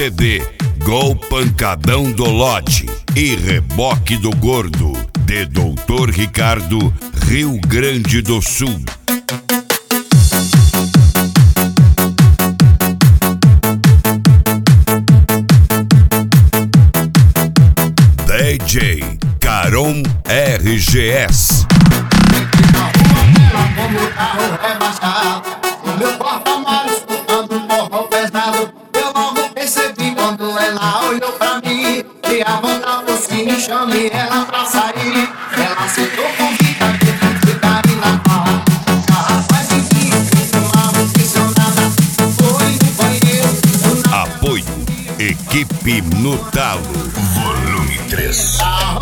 CD Gol Pancadão do Lote e Reboque do Gordo, de Doutor Ricardo, Rio Grande do Sul. DJ Caron RGS. Como o carro rebaixado, o meu porta-malas escutando um forró pesado. Eu logo percebi quando ela olhou pra mim, que a banda fosse me chame ela pra sair. Ela aceitou o convite de ficar na barra. Rapaz de mim, uma aficionada, foi no banheiro. Apoio Equipe no Talo, volume 3.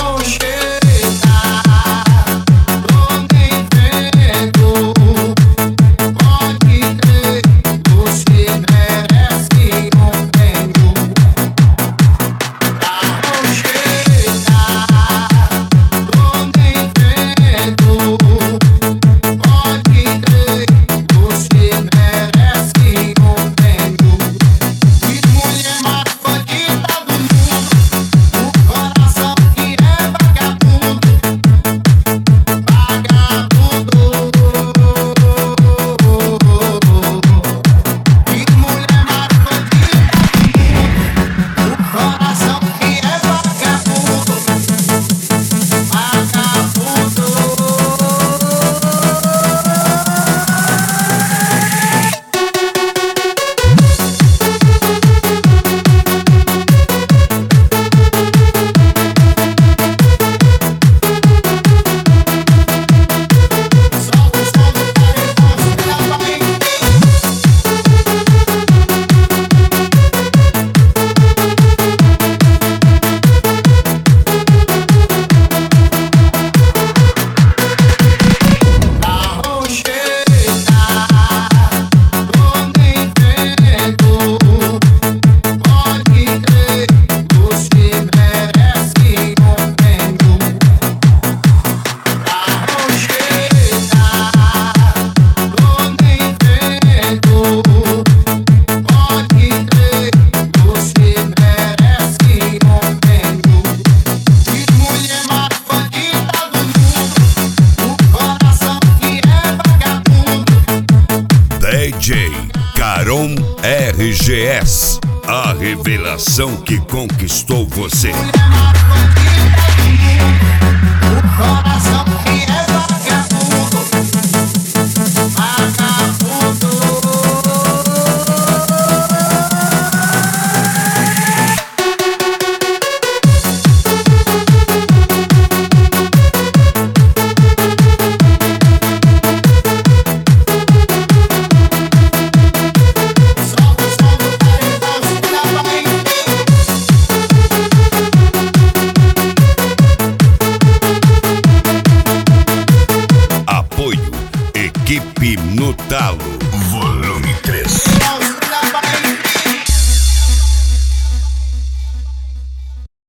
DJ Caron RGS, a revelação que conquistou você. Equipe no Talo.